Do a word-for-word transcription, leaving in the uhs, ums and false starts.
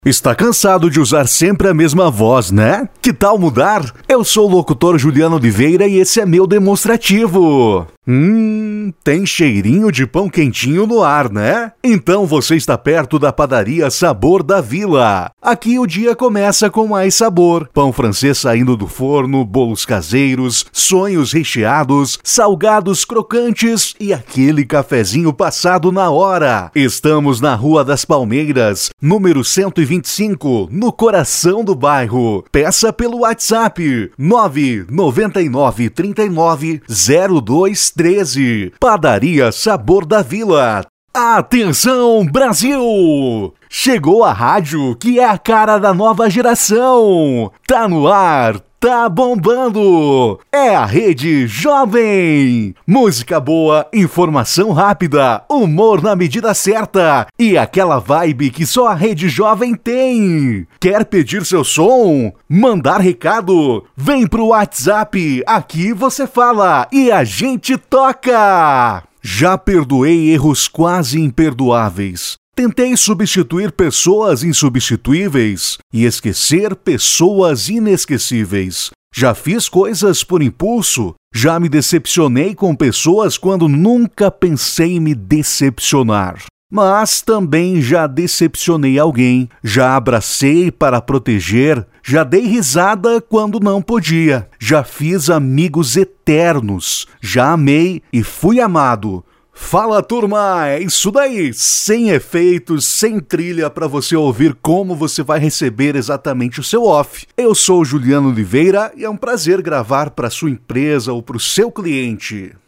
Está cansado de usar sempre a mesma voz, né? Que tal mudar? Eu sou o locutor Juliano Oliveira e esse é meu demonstrativo. Hum, tem cheirinho de pão quentinho no ar, né? Então você está perto da padaria Sabor da Vila. Aqui o dia começa com mais sabor. Pão francês saindo do forno, bolos caseiros, sonhos recheados, salgados crocantes e aquele cafezinho passado na hora. Estamos na Rua das Palmeiras, número cento e vinte e cinco, no coração do bairro. Peça pelo WhatsApp nove nove nove, três nove, zero dois treze. Padaria Sabor da Vila. Atenção, Brasil! Chegou a rádio que é a cara da nova geração. Tá no ar, tá bombando. É a Rede Jovem. Música boa, informação rápida, humor na medida certa e aquela vibe que só a Rede Jovem tem. Quer pedir seu som? Mandar recado? Vem pro WhatsApp, aqui você fala e a gente toca. Já perdoei erros quase imperdoáveis. Tentei substituir pessoas insubstituíveis e esquecer pessoas inesquecíveis. Já fiz coisas por impulso. Já me decepcionei com pessoas quando nunca pensei em me decepcionar. Mas também já decepcionei alguém, já abracei para proteger, já dei risada quando não podia, já fiz amigos eternos, já amei e fui amado. Fala, turma, é isso daí, sem efeitos, sem trilha para você ouvir como você vai receber exatamente o seu off. Eu sou o Juliano Oliveira e é um prazer gravar para sua empresa ou para o seu cliente.